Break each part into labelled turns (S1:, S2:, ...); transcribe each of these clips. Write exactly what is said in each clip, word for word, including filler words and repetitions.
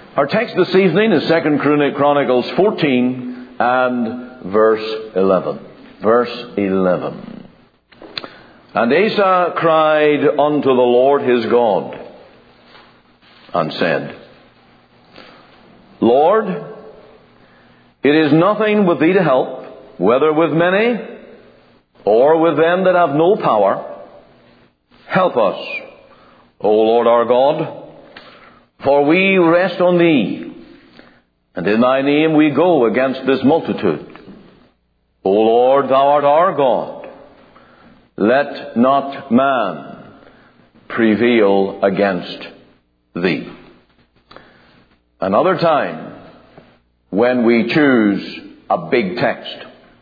S1: Our text this evening is Second Chronicles fourteen and verse eleven. Verse eleven. And Asa cried unto the Lord his God, and said, Lord, it is nothing with thee to help, whether with many or with them that have no power. Help us, O Lord our God, for we rest on thee, and in thy name we go against this multitude. O Lord, thou art our God. Let not man prevail against thee. Another time when we choose a big text.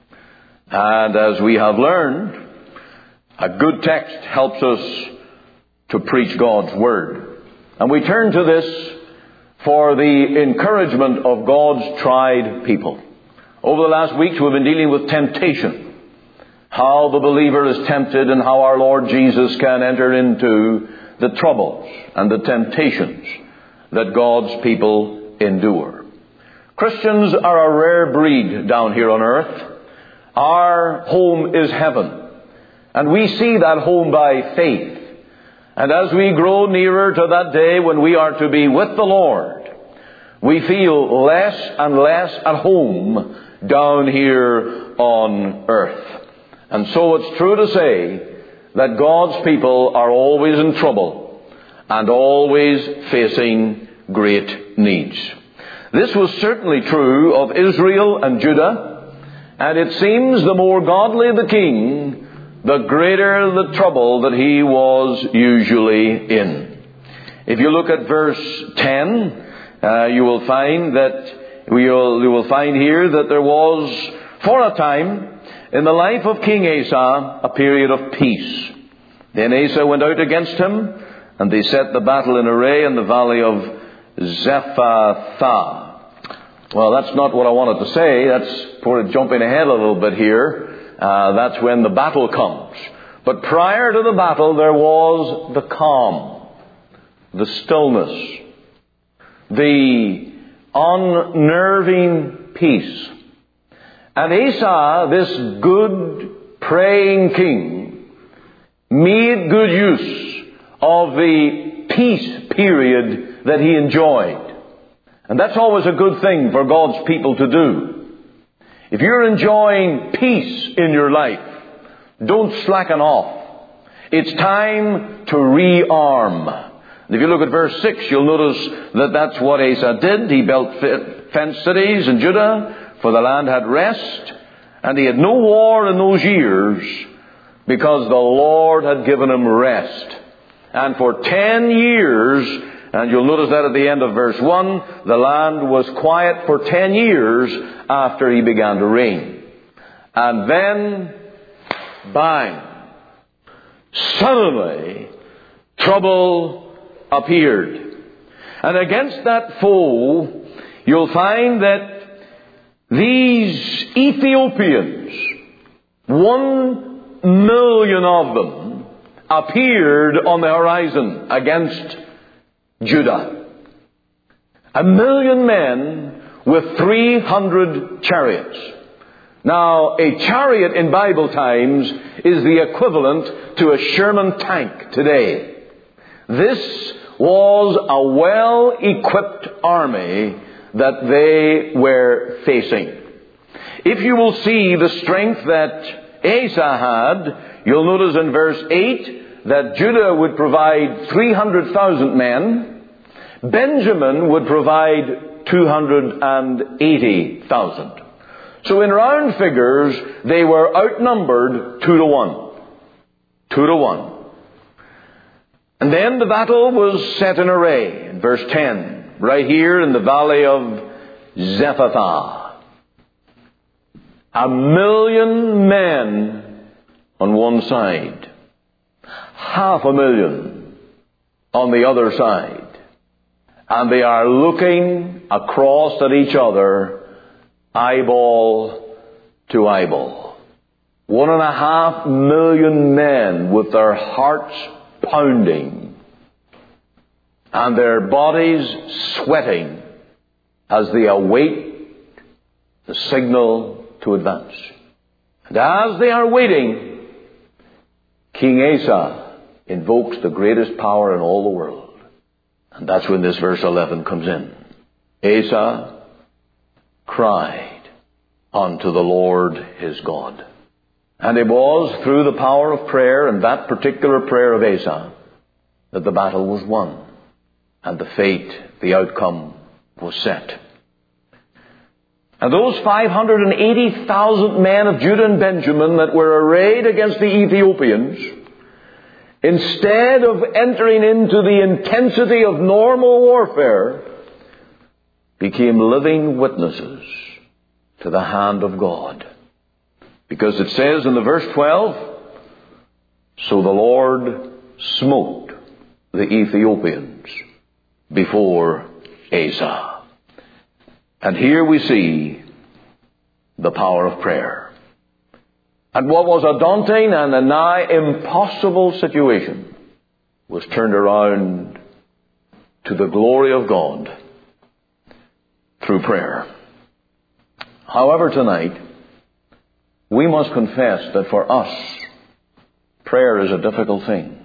S1: And as we have learned, a good text helps us to preach God's Word. And we turn to this for the encouragement of God's tried people. Over the last weeks we've been dealing with temptation. How the believer is tempted and how our Lord Jesus can enter into the troubles and the temptations that God's people endure. Christians are a rare breed down here on earth. Our home is heaven. And we see that home by faith. And as we grow nearer to that day when we are to be with the Lord, we feel less and less at home down here on earth. And so it's true to say that God's people are always in trouble and always facing great needs. This was certainly true of Israel and Judah, and it seems the more godly the king, the greater the trouble that he was usually in. If you look at verse ten, uh, you will find that we will, you will find here that there was, for a time, in the life of King Asa, a period of peace. Then Asa went out against him, and they set the battle in array in the valley of Zephathah. Well, that's not what I wanted to say. That's sort of jumping ahead a little bit here. Uh, that's when the battle comes. But prior to the battle, there was the calm, the stillness, the unnerving peace. And Asa, this good praying king, made good use of the peace period that he enjoyed. And that's always a good thing for God's people to do. If you're enjoying peace in your life, don't slacken off. It's time to rearm. If you look at verse six, you'll notice that that's what Asa did. He built fenced cities in Judah, for the land had rest, and he had no war in those years, because the Lord had given him rest. And for ten years, and you'll notice that at the end of verse one, the land was quiet for ten years after he began to reign. And then, bang, suddenly, trouble appeared. And against that foe, you'll find that these Ethiopians, one million of them, appeared on the horizon against Judah. A million men with three hundred chariots. Now, a chariot in Bible times is the equivalent to a Sherman tank today. This was a well-equipped army that they were facing. If you will see the strength that Asa had, you'll notice in verse eight that Judah would provide three hundred thousand men. Benjamin would provide two hundred eighty thousand. So in round figures, they were outnumbered two to one. Two to one. And then the battle was set in array in verse ten, right here in the valley of Zephathah. A million men on one side, half a million on the other side. And they are looking across at each other, eyeball to eyeball. One and a half million men with their hearts pounding and their bodies sweating as they await the signal to advance. And as they are waiting, King Asa invokes the greatest power in all the world. And that's when this verse eleven comes in. Asa cried unto the Lord his God. And it was through the power of prayer, and that particular prayer of Asa, that the battle was won. And the fate, the outcome, was set. And those five hundred eighty thousand men of Judah and Benjamin that were arrayed against the Ethiopians, instead of entering into the intensity of normal warfare, became living witnesses to the hand of God. Because it says in the verse twelve, so the Lord smote the Ethiopians before Asa. And here we see the power of prayer. And what was a daunting and a nigh impossible situation was turned around to the glory of God through prayer. However, tonight, we must confess that for us, prayer is a difficult thing.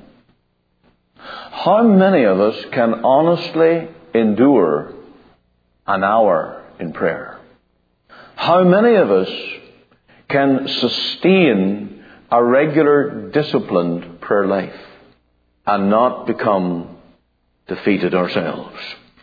S1: How many of us can honestly endure an hour in prayer? How many of us can sustain a regular, disciplined prayer life and not become defeated ourselves?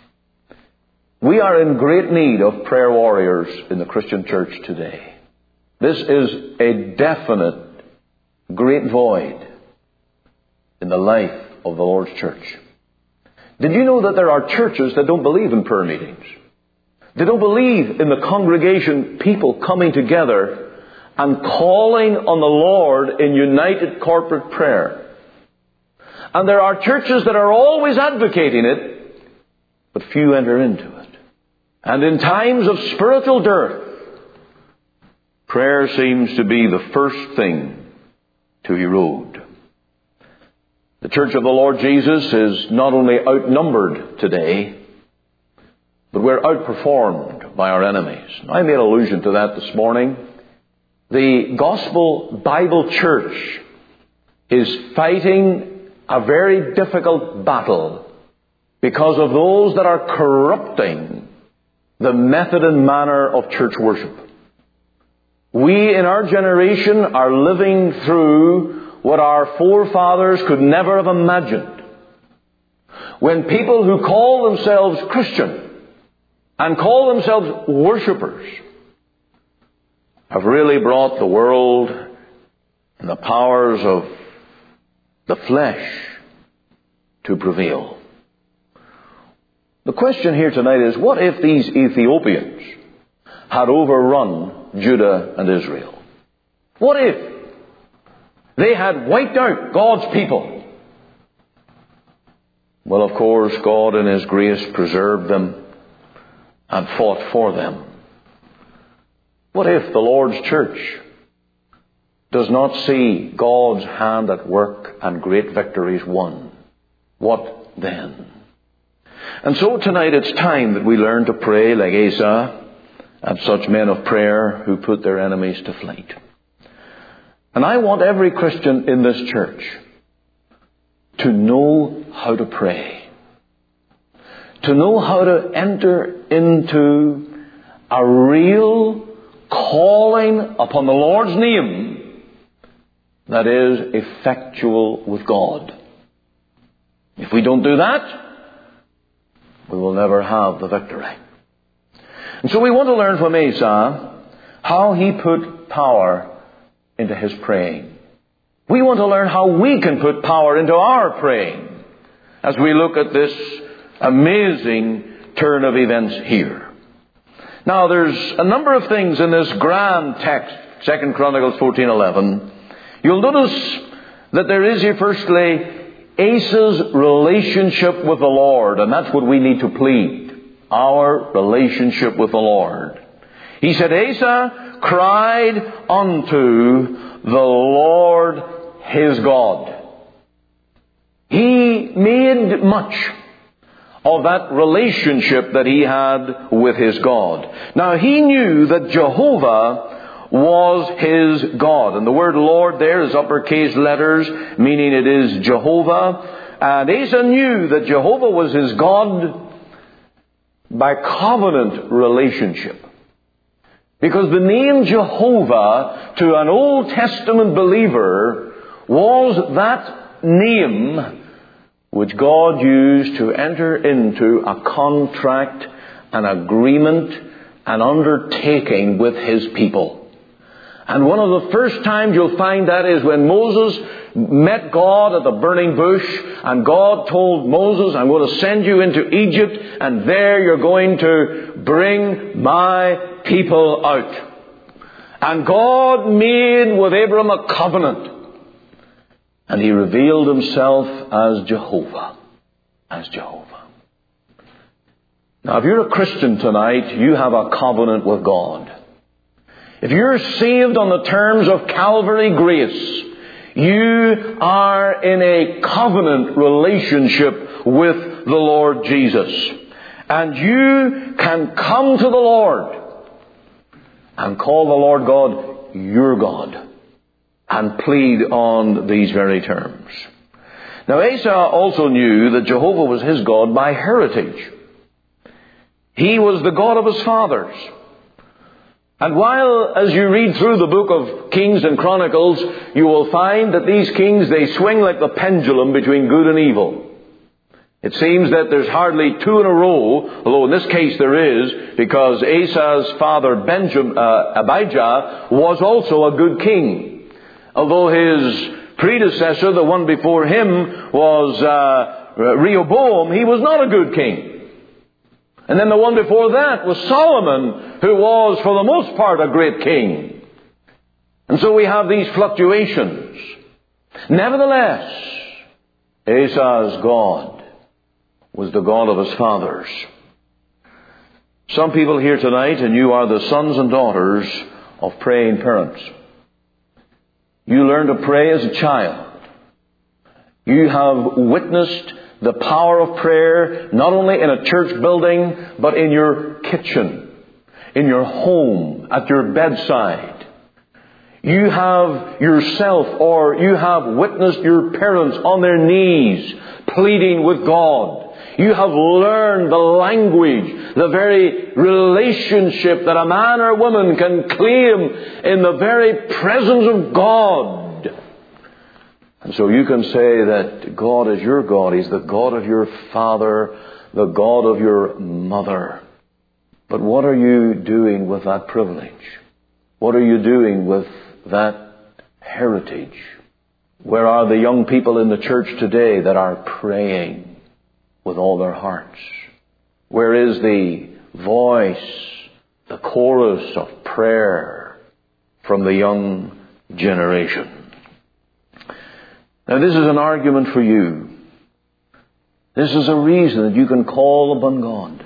S1: We are in great need of prayer warriors in the Christian church today. This is a definite great void in the life of the Lord's church. Did you know that there are churches that don't believe in prayer meetings? They don't believe in the congregation, people coming together and calling on the Lord in united corporate prayer. And there are churches that are always advocating it, but few enter into it. And in times of spiritual dearth, prayer seems to be the first thing to erode. The Church of the Lord Jesus is not only outnumbered today, but we're outperformed by our enemies. I made allusion to that this morning. The Gospel Bible Church is fighting a very difficult battle because of those that are corrupting the method and manner of church worship. We in our generation are living through what our forefathers could never have imagined. When people who call themselves Christian and call themselves worshippers have really brought the world and the powers of the flesh to prevail. The question here tonight is, what if these Ethiopians had overrun Judah and Israel? What if they had wiped out God's people? Well, of course, God in His grace preserved them and fought for them. What if the Lord's church does not see God's hand at work and great victories won? What then? And so tonight it's time that we learn to pray like Asa and such men of prayer who put their enemies to flight. And I want every Christian in this church to know how to pray. To know how to enter into a real calling upon the Lord's name that is effectual with God. If we don't do that, we will never have the victory. And so we want to learn from Asa how he put power into his praying. We want to learn how we can put power into our praying as we look at this amazing turn of events here. Now, there's a number of things in this grand text, Second Chronicles fourteen eleven. You'll notice that there is here, firstly, Asa's relationship with the Lord, and that's what we need to plead. Our relationship with the Lord. He said, Asa cried unto the Lord his God. He made much of that relationship that he had with his God. Now, he knew that Jehovah was his God. And the word Lord there is uppercase letters, meaning it is Jehovah. And Asa knew that Jehovah was his God by covenant relationship. Because the name Jehovah to an Old Testament believer was that name which God used to enter into a contract, an agreement, an undertaking with his people. And one of the first times you'll find that is when Moses met God at the burning bush, and God told Moses, I'm going to send you into Egypt, and there you're going to bring my people out. And God made with Abram a covenant. And he revealed himself as Jehovah. As Jehovah. Now, if you're a Christian tonight, you have a covenant with God. If you're saved on the terms of Calvary grace, you are in a covenant relationship with the Lord Jesus. And you can come to the Lord and call the Lord God your God and plead on these very terms. Now, Asa also knew that Jehovah was his God by heritage. He was the God of his fathers. And while, as you read through the book of Kings and Chronicles, you will find that these kings, they swing like the pendulum between good and evil. It seems that there's hardly two in a row, although in this case there is, because Asa's father Benjamin, uh, Abijah was also a good king. Although his predecessor, the one before him, was uh, Rehoboam, he was not a good king. And then the one before that was Solomon, who was, for the most part, a great king. And so we have these fluctuations. Nevertheless, Asa's God was the God of his fathers. Some people here tonight, and you are the sons and daughters of praying parents. You learned to pray as a child. You have witnessed the power of prayer, not only in a church building, but in your kitchen, in your home, at your bedside. You have yourself, or you have witnessed your parents on their knees, pleading with God. You have learned the language, the very relationship that a man or woman can claim in the very presence of God. And so you can say that God is your God. He's the God of your father, the God of your mother. But what are you doing with that privilege? What are you doing with that heritage? Where are the young people in the church today that are praying with all their hearts? Where is the voice, the chorus of prayer from the young generation? Now, this is an argument for you. This is a reason that you can call upon God.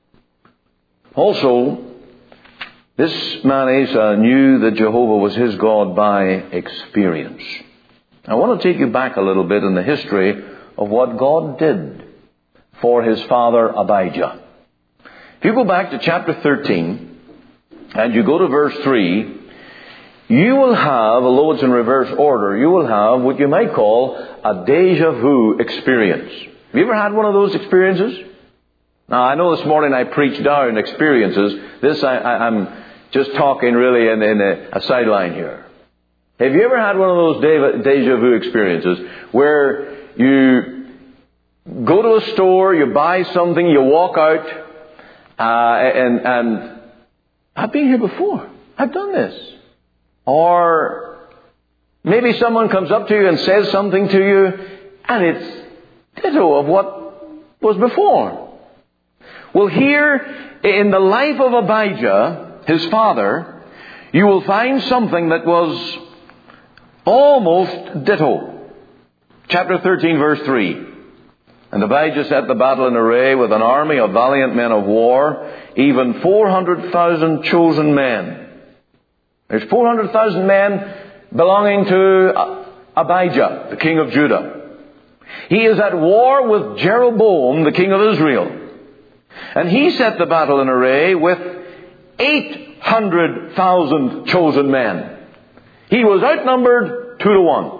S1: Also, this man Asa knew that Jehovah was his God by experience. I want to take you back a little bit in the history of what God did for his father Abijah. If you go back to chapter thirteen, and you go to verse three, you will have, although it's in reverse order, you will have what you might call a deja vu experience. Have you ever had one of those experiences? Now, I know this morning I preached down experiences. This, I, I, I'm just talking really in, in a, a sideline here. Have you ever had one of those de- deja vu experiences where you go to a store, you buy something, you walk out, uh, and, and I've been here before. I've done this. Or maybe someone comes up to you and says something to you, and it's ditto of what was before. Well, here in the life of Abijah, his father, you will find something that was almost ditto. Chapter thirteen, verse three. And Abijah set the battle in array with an army of valiant men of war, even four hundred thousand chosen men. There's four hundred thousand men belonging to Abijah, the king of Judah. He is at war with Jeroboam, the king of Israel. And he set the battle in array with eight hundred thousand chosen men. He was outnumbered two to one.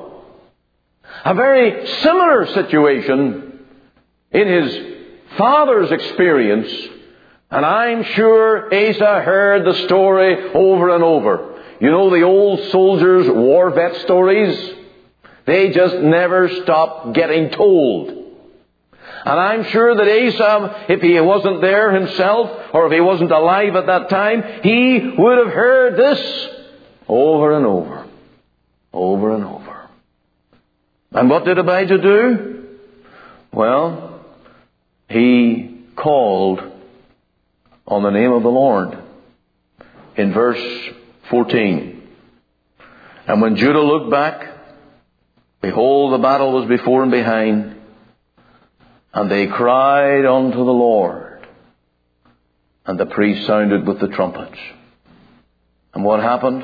S1: A very similar situation in his father's experience. And I'm sure Asa heard the story over and over. You know the old soldiers' war vet stories? They just never stop getting told. And I'm sure that Asa, if he wasn't there himself, or if he wasn't alive at that time, he would have heard this over and over. Over and over. And what did Abijah do? Well, he called on the name of the Lord in verse fourteen. And when Judah looked back, behold, the battle was before and behind, and they cried unto the Lord, and the priest sounded with the trumpets. And what happened?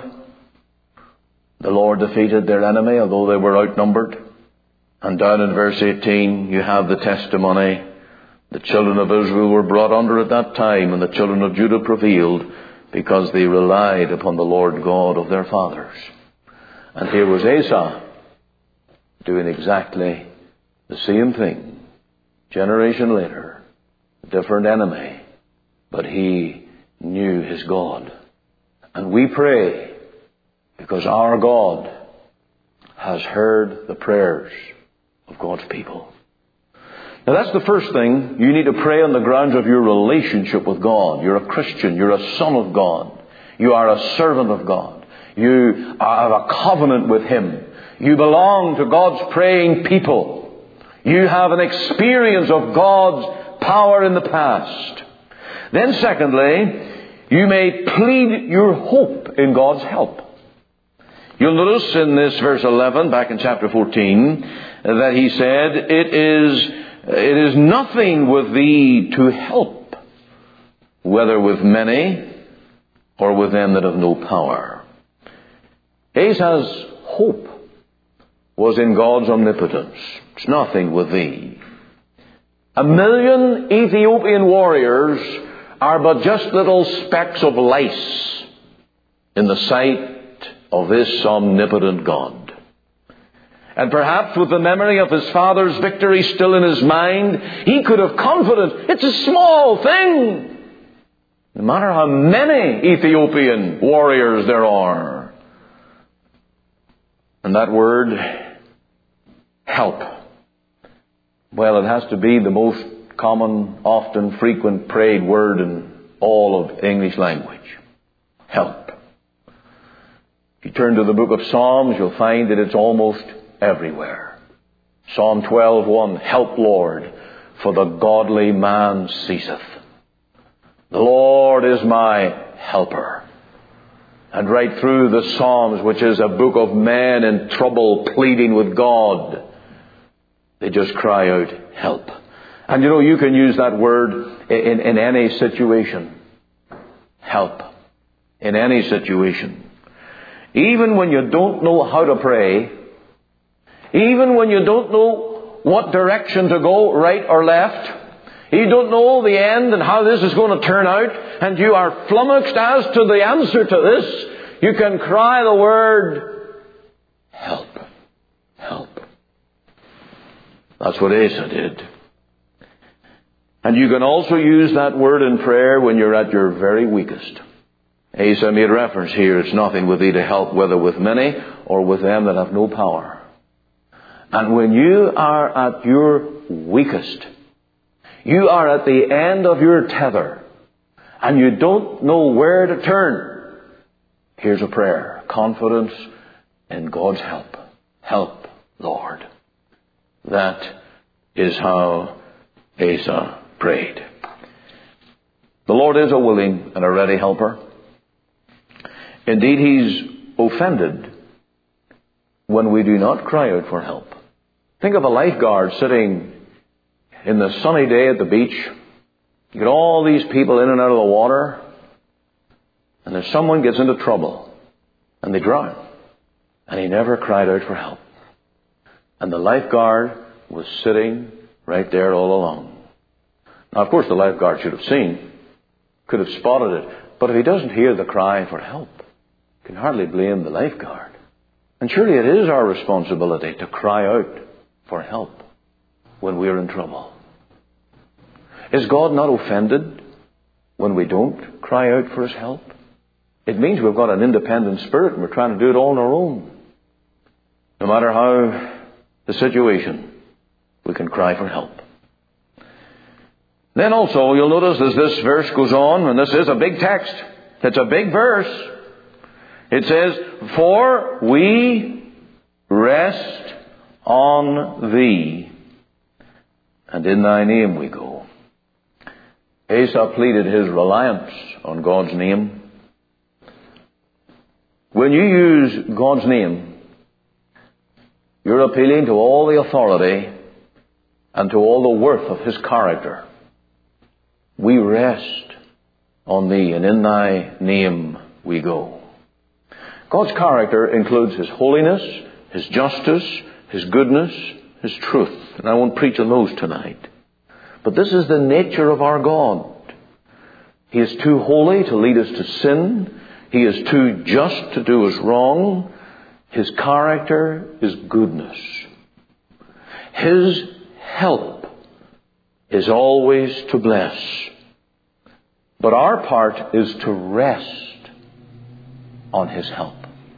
S1: The Lord defeated their enemy, although they were outnumbered. And down in verse eighteen, you have the testimony. The children of Israel were brought under at that time, and the children of Judah prevailed, because they relied upon the Lord God of their fathers. And here was Asa doing exactly the same thing. Generation later, different enemy, but he knew his God. And we pray because our God has heard the prayers of God's people. Now that's the first thing. You need to pray on the grounds of your relationship with God. You're a Christian. You're a son of God. You are a servant of God. You have a covenant with Him. You belong to God's praying people. You have an experience of God's power in the past. Then secondly, you may plead your hope in God's help. You'll notice in this verse eleven, back in chapter fourteen, that he said, It is, it is nothing with thee to help, whether with many or with them that have no power. Asa's hope was in God's omnipotence. It's nothing with thee. A million Ethiopian warriors are but just little specks of lice in the sight of this omnipotent God. And perhaps with the memory of his father's victory still in his mind, he could have confidence. It's a small thing. No matter how many Ethiopian warriors there are. And that word, help. Well, it has to be the most common, often, frequent prayed word in all of English language. Help. If you turn to the book of Psalms, you'll find that it's almost everywhere. Psalm twelve one, Help, Lord, for the godly man ceaseth. The Lord is my helper. And right through the Psalms, which is a book of men in trouble pleading with God, they just cry out, help. And you know, you can use that word in, in any situation. Help. In any situation. Even when you don't know how to pray, even when you don't know what direction to go, right or left, you don't know the end and how this is going to turn out, and you are flummoxed as to the answer to this, you can cry the word, help, help. That's what Asa did. And you can also use that word in prayer when you're at your very weakest. Asa made reference here, it's nothing with thee to help, whether with many or with them that have no power. And when you are at your weakest, you are at the end of your tether, and you don't know where to turn, here's a prayer. Confidence in God's help. Help, Lord. That is how Asa prayed. The Lord is a willing and a ready helper. Indeed, He's offended when we do not cry out for help. Think of a lifeguard sitting in the sunny day at the beach. You get all these people in and out of the water, and if someone gets into trouble and they drown, and he never cried out for help. And the lifeguard was sitting right there all along. Now, of course, the lifeguard should have seen, could have spotted it. But if he doesn't hear the cry for help, you can hardly blame the lifeguard. And surely it is our responsibility to cry out for help when we're in trouble. Is God not offended when we don't cry out for His help? It means we've got an independent spirit and we're trying to do it all on our own. No matter how the situation, we can cry for help. Then also, you'll notice as this verse goes on, and this is a big text, it's a big verse. It says, for we rest on Thee, and in Thy name we go. Asaph pleaded his reliance on God's name. When you use God's name, you're appealing to all the authority and to all the worth of His character. We rest on Thee, and in Thy name we go. God's character includes His holiness, His justice, His goodness, His truth. And I won't preach on those tonight. But this is the nature of our God. He is too holy to lead us to sin. He is too just to do us wrong. His character is goodness. His help is always to bless. But our part is to rest on His help.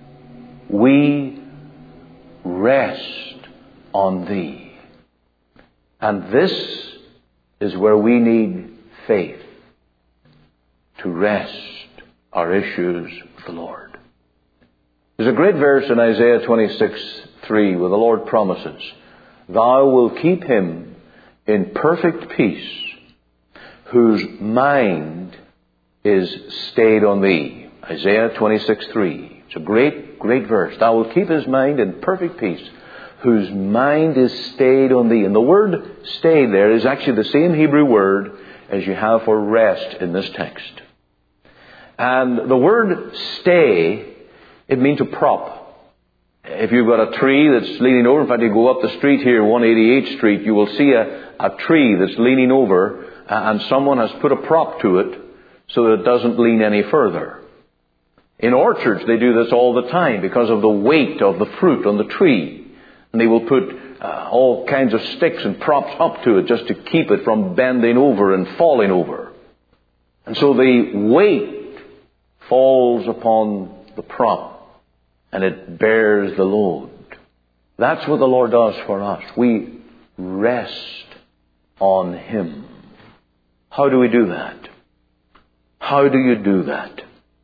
S1: We rest on Thee. And this is where we need faith to rest our issues with the Lord. There's a great verse in Isaiah twenty-six three where the Lord promises, Thou wilt keep him in perfect peace, whose mind is stayed on Thee. Isaiah twenty-six three. It's a great, great verse. Thou wilt keep his mind in perfect peace, whose mind is stayed on Thee. And the word stayed there is actually the same Hebrew word as you have for rest in this text. And the word stay, it means to prop. If you've got a tree that's leaning over, in fact, you go up the street here, one eighty-eighth Street, you will see a, a tree that's leaning over, and someone has put a prop to it so that it doesn't lean any further. In orchards, they do this all the time because of the weight of the fruit on the tree. And they will put uh, all kinds of sticks and props up to it just to keep it from bending over and falling over. And so the weight falls upon the prop and it bears the load. That's what the Lord does for us. We rest on Him. How do we do that? How do you do that?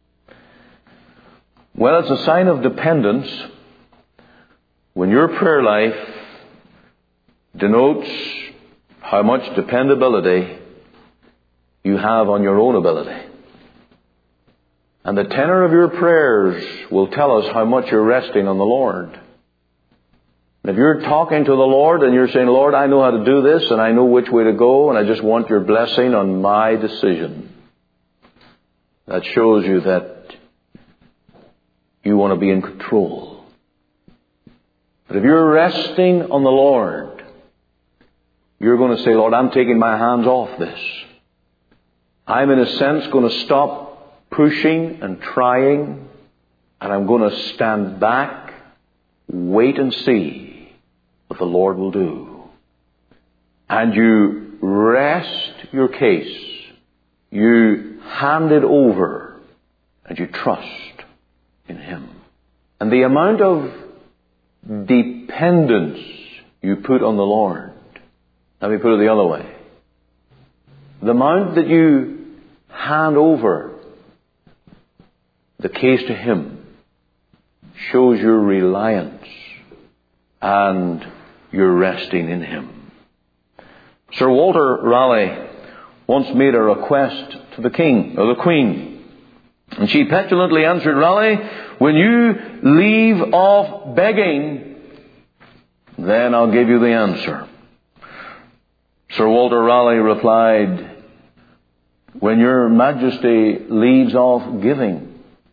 S1: Well, it's a sign of dependence when your prayer life denotes how much dependability you have on your own ability. And the tenor of your prayers will tell us how much you're resting on the Lord. And if you're talking to the Lord and you're saying, Lord, I know how to do this and I know which way to go and I just want your blessing on my decision, that shows you that you want to be in control. But if you're resting on the Lord, you're going to say, Lord, I'm taking my hands off this. I'm in a sense going to stop pushing and trying, and I'm going to stand back, wait and see what the Lord will do. And you rest your case. You hand it over and you trust in Him. And the amount of dependence you put on the Lord, let me put it the other way. The amount that you hand over the case to Him shows your reliance and your resting in Him. Sir Walter Raleigh once made a request to the king or the queen, and she petulantly answered, Raleigh, when you leave off begging, then I'll give you the answer. Sir Walter Raleigh replied, when your Majesty leaves off giving,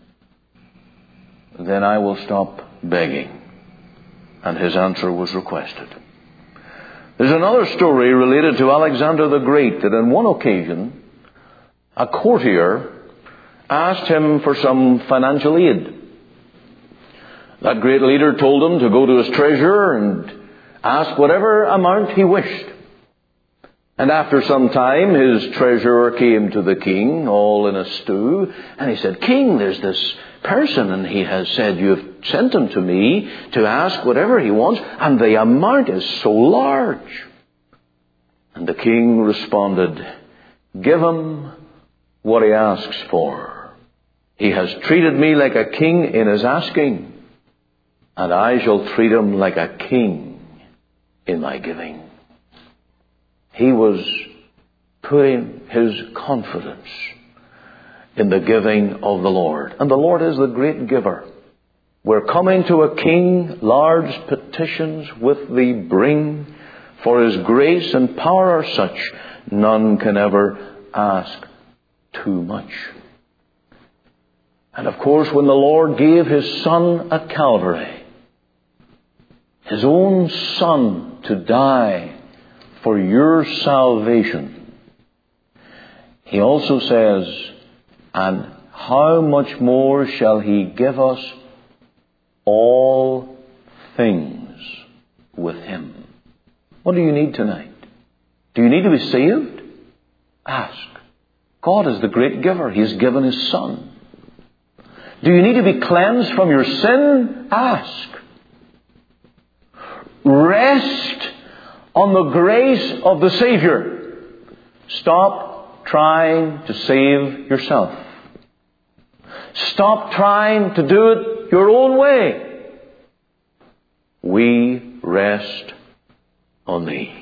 S1: then I will stop begging. And his answer was requested. There's another story related to Alexander the Great, that on one occasion, a courtier asked him for some financial aid. That great leader told him to go to his treasurer and ask whatever amount he wished. And after some time, his treasurer came to the king, all in a stew, and he said, "King, there's this person, and he has said you've sent him to me to ask whatever he wants, and the amount is so large." And the king responded, "Give him what he asks for. He has treated me like a king in his asking, and I shall treat him like a king in my giving." He was putting his confidence in the giving of the Lord. And the Lord is the great giver. We're coming to a king, large petitions with thee bring, for his grace and power are such, none can ever ask too much. And of course, when the Lord gave his Son at Calvary, his own Son to die for your salvation, he also says, "And how much more shall he give us all things with him?" What do you need tonight? Do you need to be saved? Ask. God is the great giver. He has given his Son. Do you need to be cleansed from your sin? Ask. Rest on the grace of the Savior. Stop trying to save yourself. Stop trying to do it your own way. We rest on thee.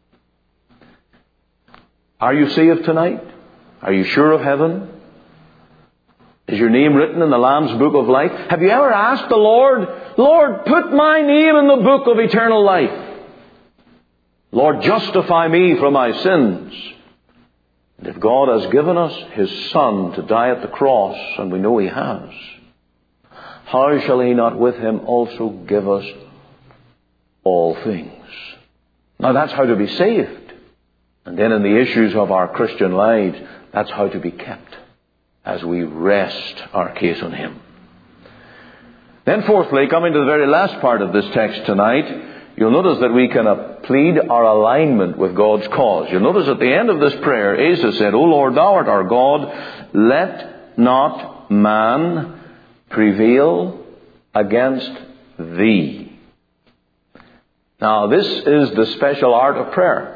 S1: Are you saved tonight? Are you sure of heaven? Is your name written in the Lamb's book of life? Have you ever asked the Lord, "Lord, put my name in the book of eternal life. Lord, justify me from my sins"? And if God has given us his Son to die at the cross, and we know he has, how shall he not with him also give us all things? Now that's how to be saved. And then in the issues of our Christian lives, that's how to be kept as we rest our case on him. Then fourthly, coming to the very last part of this text tonight, you'll notice that we can uh, plead our alignment with God's cause. You'll notice at the end of this prayer, Asa said, "O Lord, thou art our God. Let not man prevail against thee." Now, this is the special art of prayer.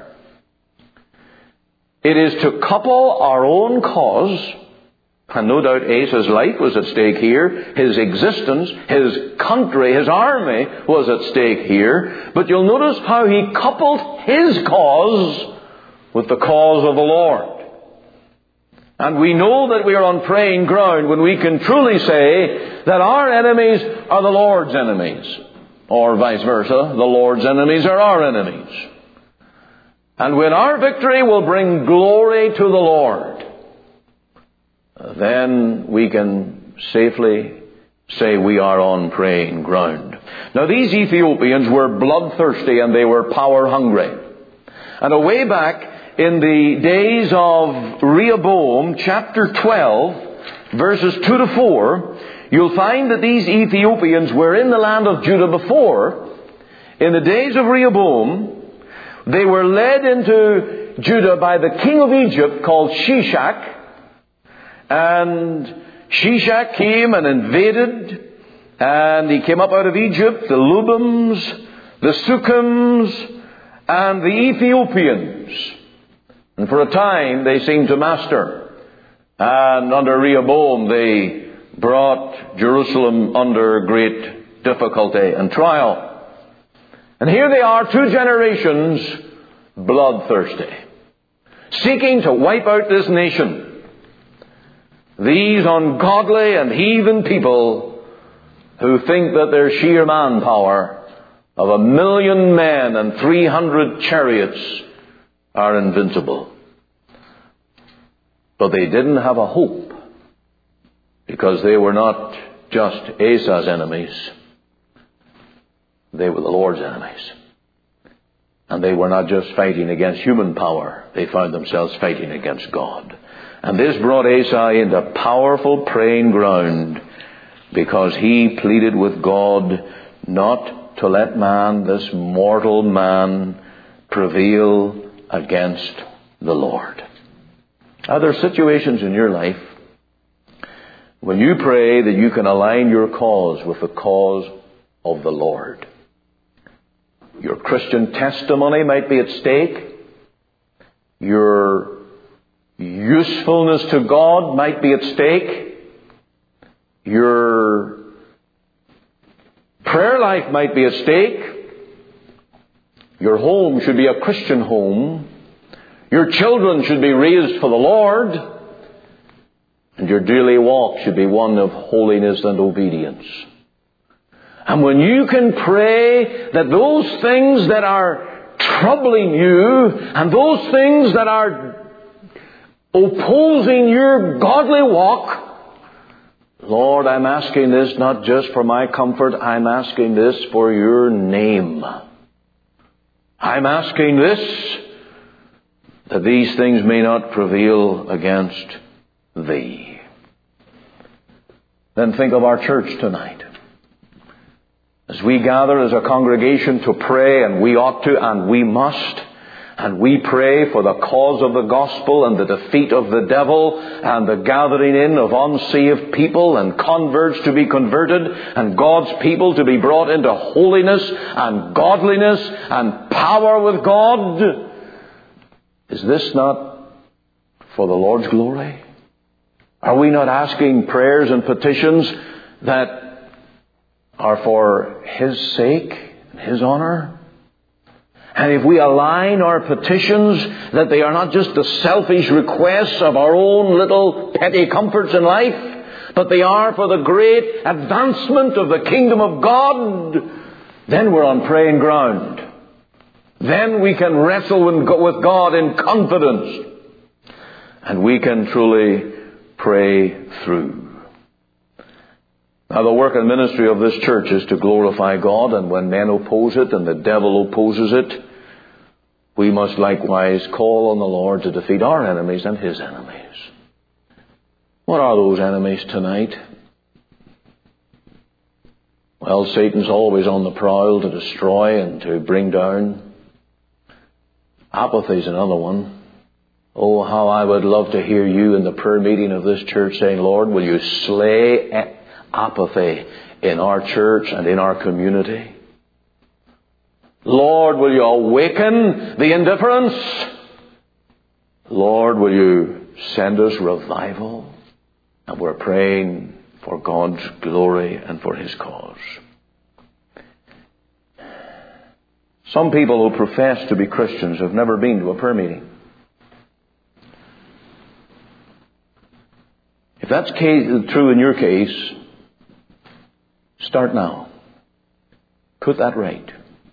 S1: It is to couple our own cause, and no doubt Asa's life was at stake here, his existence, his country, his army was at stake here, but you'll notice how he coupled his cause with the cause of the Lord. And we know that we are on praying ground when we can truly say that our enemies are the Lord's enemies, or vice versa, the Lord's enemies are our enemies. And when our victory will bring glory to the Lord, then we can safely say we are on praying ground. Now, these Ethiopians were bloodthirsty and they were power hungry. And away back in the days of Rehoboam, chapter twelve, verses two to four, you'll find that these Ethiopians were in the land of Judah before. In the days of Rehoboam, they were led into Judah by the king of Egypt called Shishak. And Shishak came and invaded, and he came up out of Egypt, the Lubims, the Sukkims, and the Ethiopians. And for a time they seemed to master. And under Rehoboam they brought Jerusalem under great difficulty and trial. And here they are, two generations, bloodthirsty, seeking to wipe out this nation. These ungodly and heathen people who think that their sheer manpower of a million men and three hundred chariots are invincible. But they didn't have a hope, because they were not just Asa's enemies. They were the Lord's enemies. And they were not just fighting against human power. They found themselves fighting against God. And this brought Asa into powerful praying ground, because he pleaded with God not to let man, this mortal man, prevail against the Lord. Are there situations in your life when you pray that you can align your cause with the cause of the Lord? Your Christian testimony might be at stake. Your usefulness to God might be at stake. Your prayer life might be at stake. Your home should be a Christian home. Your children should be raised for the Lord. And your daily walk should be one of holiness and obedience. And when you can pray that those things that are troubling you and those things that are opposing your godly walk, Lord, I'm asking this not just for my comfort, I'm asking this for your name. I'm asking this that these things may not prevail against thee. Then think of our church tonight. As we gather as a congregation to pray, and we ought to and we must, and we pray for the cause of the gospel and the defeat of the devil and the gathering in of unsaved people and converts to be converted and God's people to be brought into holiness and godliness and power with God. Is this not for the Lord's glory? Are we not asking prayers and petitions that are for His sake and His honor? And if we align our petitions that they are not just the selfish requests of our own little petty comforts in life, but they are for the great advancement of the kingdom of God, then we're on praying ground. Then we can wrestle with God in confidence. And we can truly pray through. Now, the work and ministry of this church is to glorify God, and when men oppose it and the devil opposes it, we must likewise call on the Lord to defeat our enemies and His enemies. What are those enemies tonight? Well, Satan's always on the prowl to destroy and to bring down. Apathy is another one. Oh, how I would love to hear you in the prayer meeting of this church saying, Lord, will you slay apathy in our church and in our community? Lord, will you awaken the indifference? Lord, will you send us revival? And we're praying for God's glory and for His cause. Some people who profess to be Christians have never been to a prayer meeting. If that's true in your case, start now. Put that right.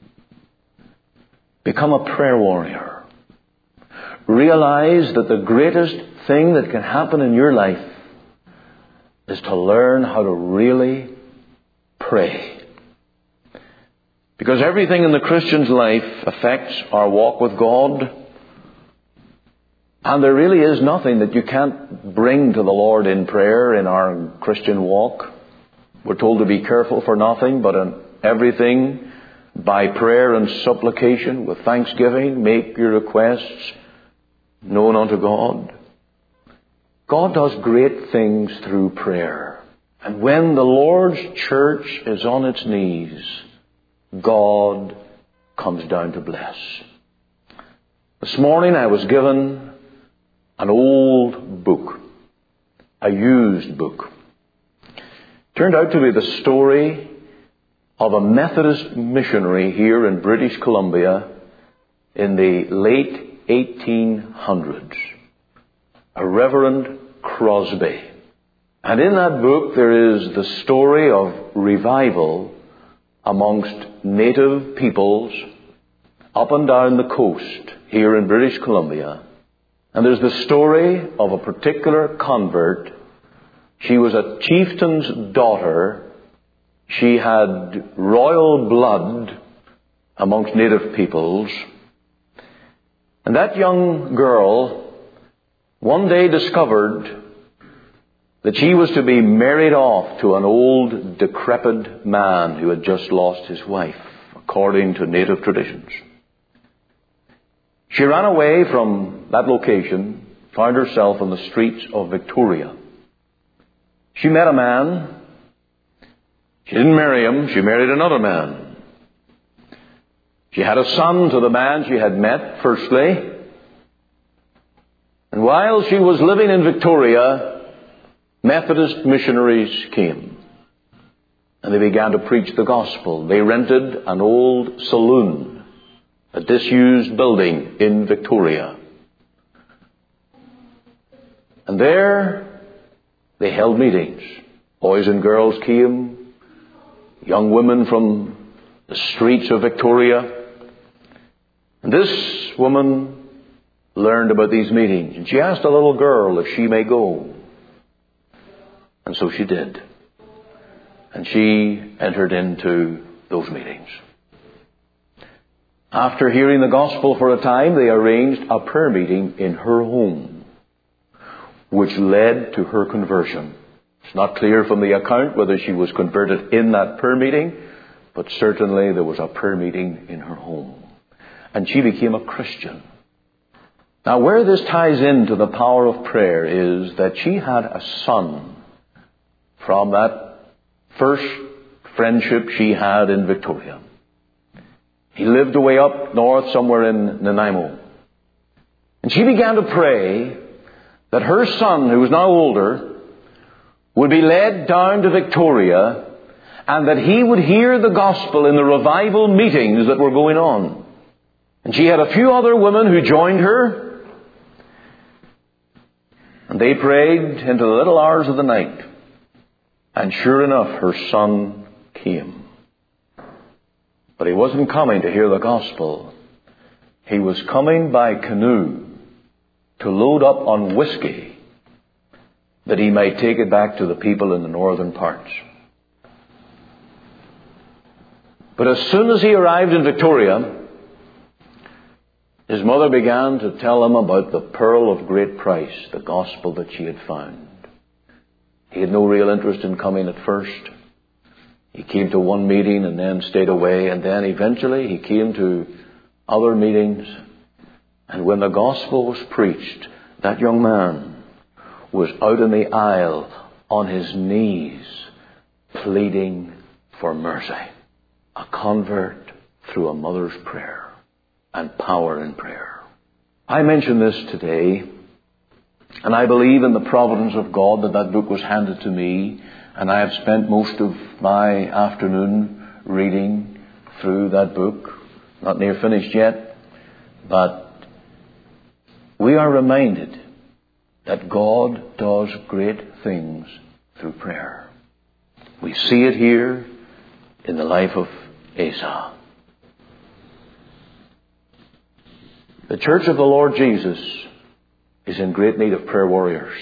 S1: Become a prayer warrior. Realize that the greatest thing that can happen in your life is to learn how to really pray. Because everything in the Christian's life affects our walk with God. And there really is nothing that you can't bring to the Lord in prayer in our Christian walk. We're told to be careful for nothing, but in everything, by prayer and supplication, with thanksgiving, make your requests known unto God. God does great things through prayer. And when the Lord's church is on its knees, God comes down to bless. This morning I was given an old book, a used book. Turned out to be the story of a Methodist missionary here in British Columbia in the late eighteen hundreds, a Reverend Crosby. And in that book there is the story of revival amongst native peoples up and down the coast here in British Columbia. And there's the story of a particular convert. She was a chieftain's daughter. She had royal blood amongst native peoples. And that young girl one day discovered that she was to be married off to an old, decrepit man who had just lost his wife, according to native traditions. She ran away from that location, found herself on the streets of Victoria. She met a man. She didn't marry him. She married another man. She had a son to the man she had met, firstly. And while she was living in Victoria, Methodist missionaries came. And they began to preach the gospel. They rented an old saloon, a disused building in Victoria. And there they held meetings. Boys and girls came, young women from the streets of Victoria. And this woman learned about these meetings. And she asked a little girl if she may go. And so she did. And she entered into those meetings. After hearing the gospel for a time, they arranged a prayer meeting in her home, which led to her conversion. It's not clear from the account whether she was converted in that prayer meeting, but certainly there was a prayer meeting in her home. And she became a Christian. Now, where this ties into the power of prayer is that she had a son from that first friendship she had in Victoria. He lived away up north somewhere in Nanaimo. And she began to pray that her son, who was now older, would be led down to Victoria and that he would hear the gospel in the revival meetings that were going on. And she had a few other women who joined her. And they prayed into the little hours of the night. And sure enough, her son came. But he wasn't coming to hear the gospel. He was coming by canoe to load up on whiskey that he might take it back to the people in the northern parts. But as soon as he arrived in Victoria, his mother began to tell him about the pearl of great price, the gospel that she had found. He had no real interest in coming at first. He came to one meeting and then stayed away, and then eventually he came to other meetings. And when the gospel was preached, that young man was out in the aisle on his knees pleading for mercy. A convert through a mother's prayer and power in prayer. I mention this today, and I believe in the providence of God that that book was handed to me, and I have spent most of my afternoon reading through that book. Not near finished yet, but we are reminded that God does great things through prayer. We see it here in the life of Asa. The Church of the Lord Jesus is in great need of prayer warriors.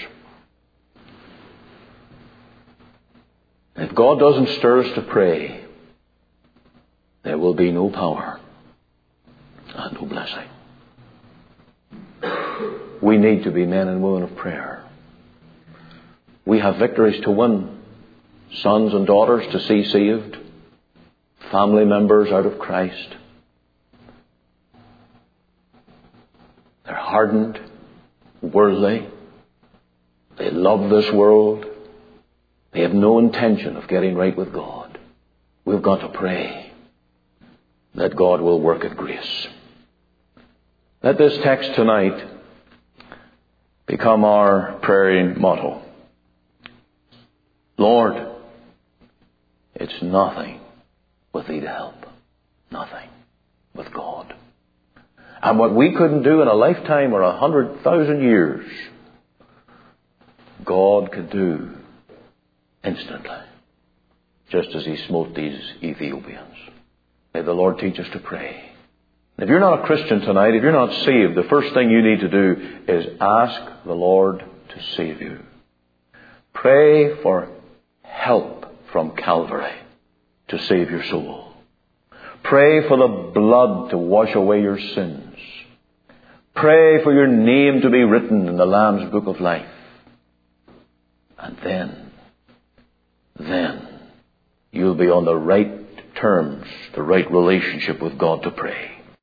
S1: If God doesn't stir us to pray, there will be no power and no blessing. We need to be men and women of prayer. We have victories to win. Sons and daughters to see saved. Family members out of Christ. They're hardened, worldly. They love this world. They have no intention of getting right with God. We've got to pray that God will work at grace. Let this text tonight become our praying motto. Lord, it's nothing with Thee to help. Nothing with God. And what we couldn't do in a lifetime or a hundred thousand years, God could do instantly, just as He smote these Ethiopians. May the Lord teach us to pray. If you're not a Christian tonight, if you're not saved, the first thing you need to do is ask the Lord to save you. Pray for help from Calvary to save your soul. Pray for the blood to wash away your sins. Pray for your name to be written in the Lamb's Book of Life. And then, then, you'll be on the right terms, the right relationship with God to pray.